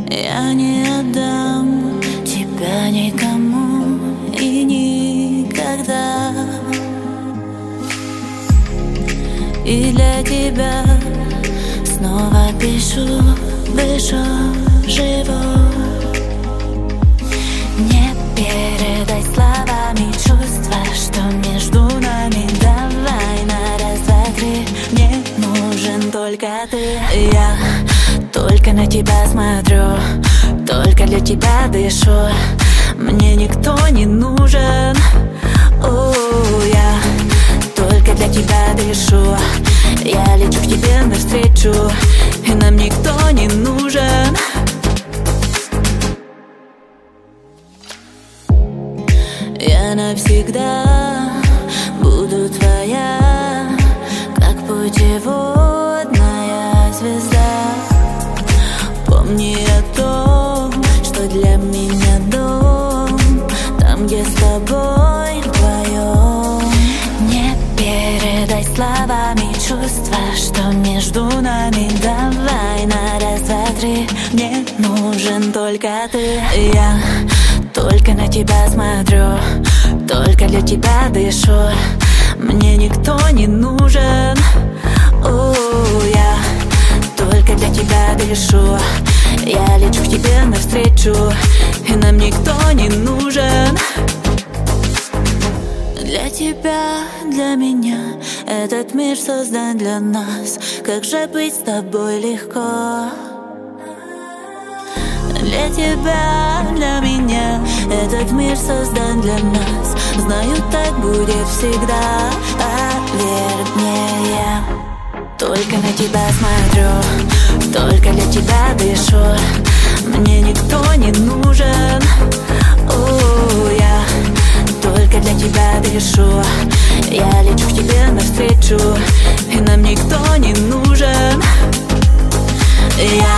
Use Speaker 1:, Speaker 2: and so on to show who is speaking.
Speaker 1: Я не отдам тебя никому и никогда. И для тебя снова пишу, дышу, живу. Не передай словами чувства, что между нами. Давай на раз, два, три. Мне нужен только ты. Я только на тебя смотрю, только для тебя дышу. Мне никто не нужен. Я только для тебя дышу. Я лечу к тебе навстречу, и нам никто не нужен. Я навсегда буду твоя, как путеводная звезда. Помни о том, что для меня дом там, где с тобой вдвоем. Не передай словами чувства, что между нами. Давай на раз, два, три. Мне нужен только ты. Я только на тебя смотрю, только для тебя дышу. Мне никто не нужен. Я только для тебя дышу. Я лечу к тебе навстречу, и нам никто не нужен. Для тебя, для меня этот мир создан для нас. Как же быть с тобой легко. Для тебя, для меня этот мир создан для нас. Знаю, так будет всегда. Поверь мне, я только на тебя смотрю, только для тебя дышу. Мне никто не нужен. Я только для тебя дышу. Я лечу к тебе навстречу, и нам никто не нужен. Я